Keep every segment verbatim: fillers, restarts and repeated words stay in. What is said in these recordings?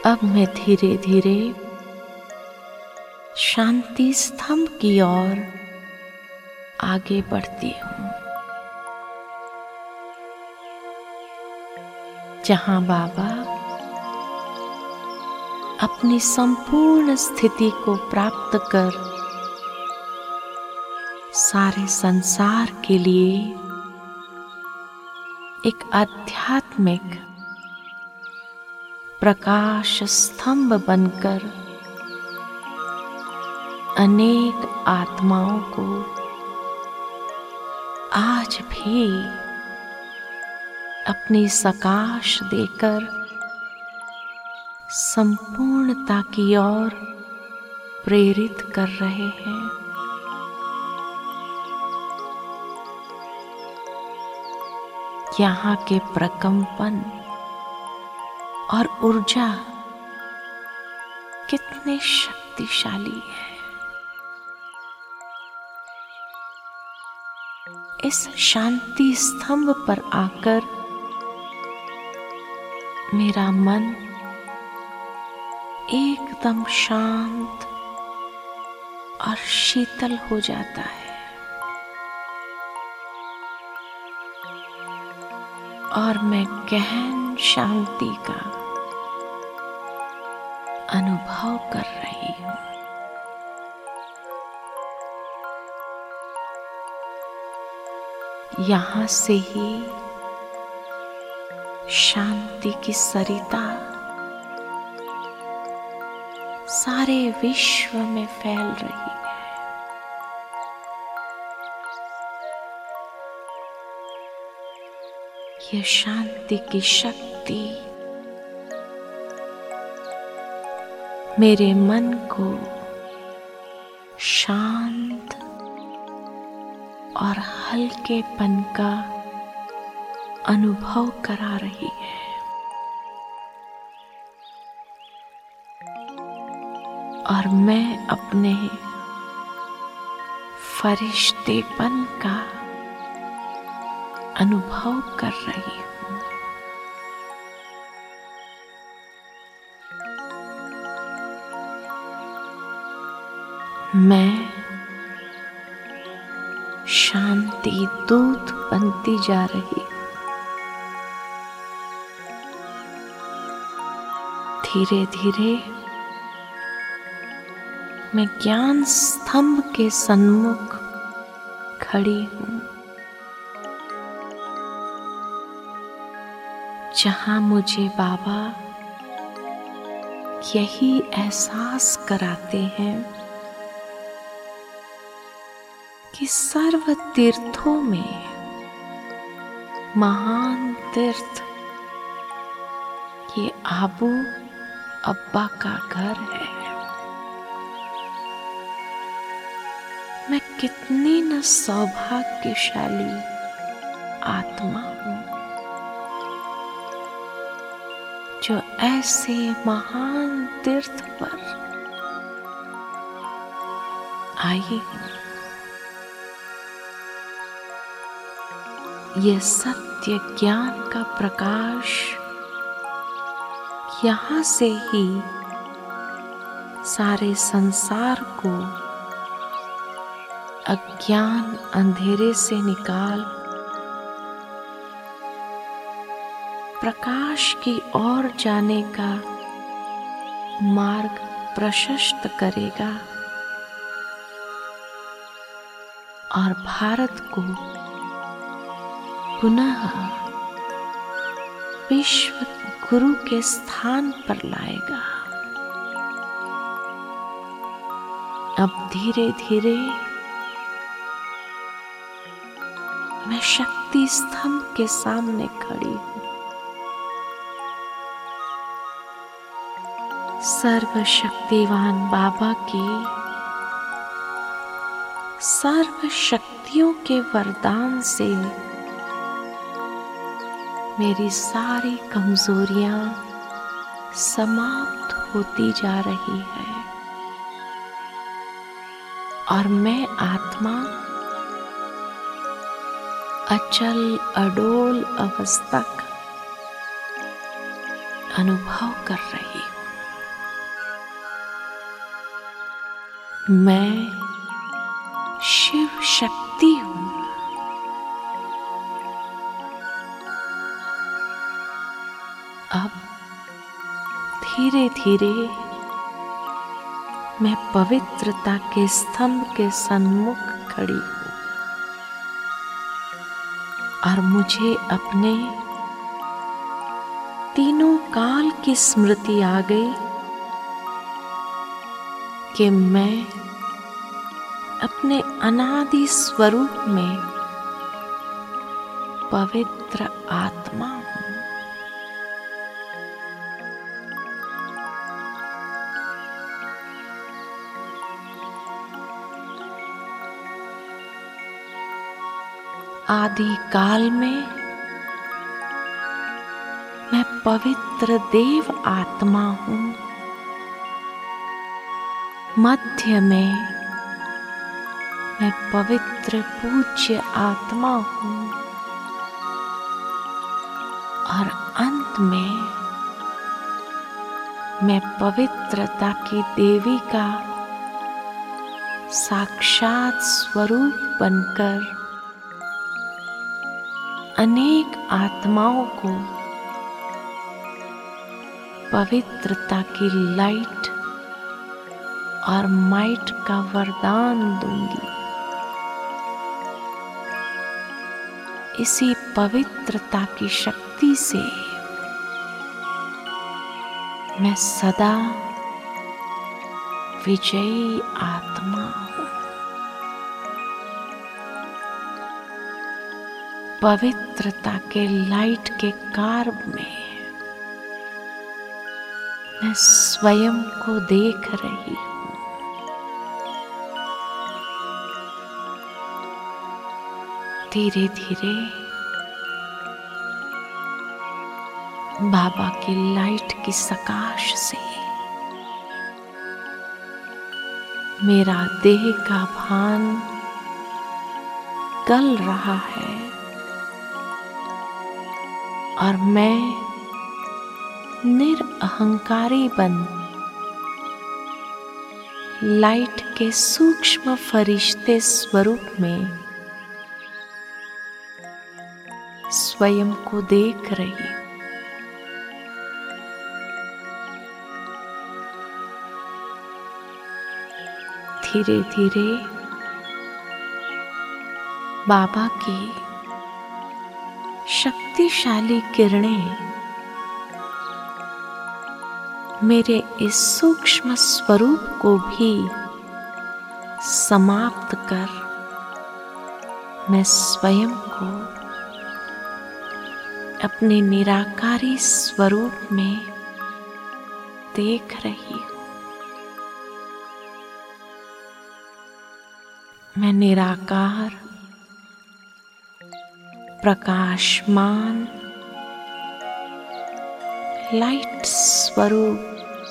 अब मैं धीरे धीरे शांति स्तंभ की ओर आगे बढ़ती हूँ, जहाँ बाबा अपनी संपूर्ण स्थिति को प्राप्त कर सारे संसार के लिए एक आध्यात्मिक प्रकाश स्तंभ बनकर अनेक आत्माओं को आज भी अपनी सकाश देकर संपूर्णता की ओर प्रेरित कर रहे हैं। यहाँ के प्रकंपन और ऊर्जा कितने शक्तिशाली है। इस शांति स्तंभ पर आकर मेरा मन एकदम शांत और शीतल हो जाता है और मैं गहन शांति का अनुभव कर रही हूँ। यहाँ से ही शांति की सरिता सारे विश्व में फैल रही है। यह शांति की शक्ति मेरे मन को शांत और हल्केपन का अनुभव करा रही है। और मैं अपने फरिश्तेपन का अनुभव कर रही हूँ। मैं शांति दूत बनती जा रही हूँ। धीरे धीरे मैं ज्ञान स्तंभ के सन्मुख खड़ी हूँ, जहाँ मुझे बाबा यही एहसास कराते हैं कि सर्व तीर्थों में महान तीर्थ ये आबू अब्बा का घर है। मैं कितनी न सौभाग्यशाली आत्मा हूँ जो ऐसे महान तीर्थ पर आई हूँ। ये सत्य ज्ञान का प्रकाश यहाँ से ही सारे संसार को अज्ञान अंधेरे से निकाल प्रकाश की ओर जाने का मार्ग प्रशस्त करेगा और भारत को पुनः विश्व गुरु के स्थान पर लाएगा। अब धीरे धीरे मैं शक्ति स्तंभ के सामने खड़ी हूँ। सर्वशक्तिवान बाबा की सर्व शक्तियों के वरदान से मेरी सारी कमजोरियां समाप्त होती जा रही है और मैं आत्मा अचल अडोल अवस्था का अनुभव कर रही हूँ। मैं शिव शक्ति हूँ। अब धीरे धीरे मैं पवित्रता के स्तंभ के सन्मुख खड़ी हूँ और मुझे अपने तीनों काल की स्मृति आ गई कि मैं अपने अनादि स्वरूप में पवित्र आत्मा हूँ। आदि काल में मैं पवित्र देव आत्मा हूँ। मध्य में मैं पवित्र पूज्य आत्मा हूँ और अंत में मैं पवित्रता की देवी का साक्षात स्वरूप बनकर अनेक आत्माओं को पवित्रता की लाइट और माइट का वरदान दूंगी। इसी पवित्रता की शक्ति से मैं सदा विजयी आत्मा हूँ। पवित्रता के लाइट के कार्ब में मैं स्वयं को देख रही हूँ। धीरे धीरे बाबा की लाइट की सकाश से मेरा देह का भान गल रहा है और मैं निरअहंकारी बन लाइट के सूक्ष्म फरिश्ते स्वरूप में स्वयं को देख रही हूँ। धीरे धीरे बाबा की शक्तिशाली किरणें मेरे इस सूक्ष्म स्वरूप को भी समाप्त कर मैं स्वयं को अपने निराकारी स्वरूप में देख रही हूँ। मैं निराकार प्रकाशमान लाइट स्वरूप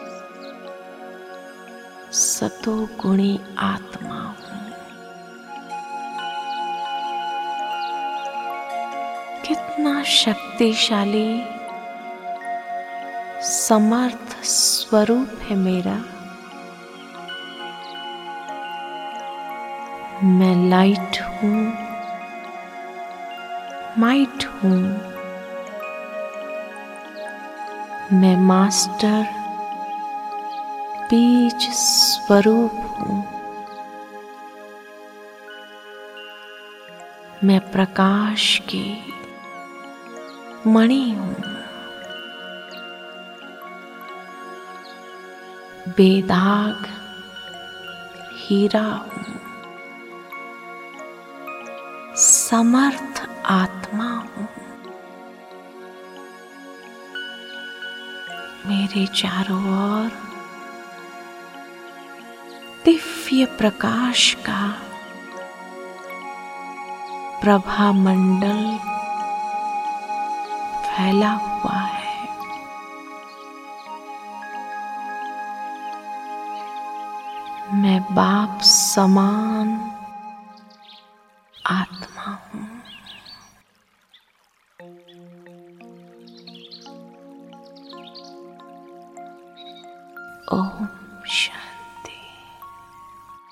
सतो गुणी आत्मा हूँ। कितना शक्तिशाली समर्थ स्वरूप है मेरा। मैं लाइट हूँ, माइट हूँ। मैं मास्टर बीज स्वरूप हूँ। मैं प्रकाश की मणि हूँ। बेदाग हीरा हूँ। समर्थ आत्मा हूँ। मेरे चारों ओर दिव्य प्रकाश का प्रभा मंडल फैला हुआ है। मैं बाप समान आत्मा हूँ। ओम शांति।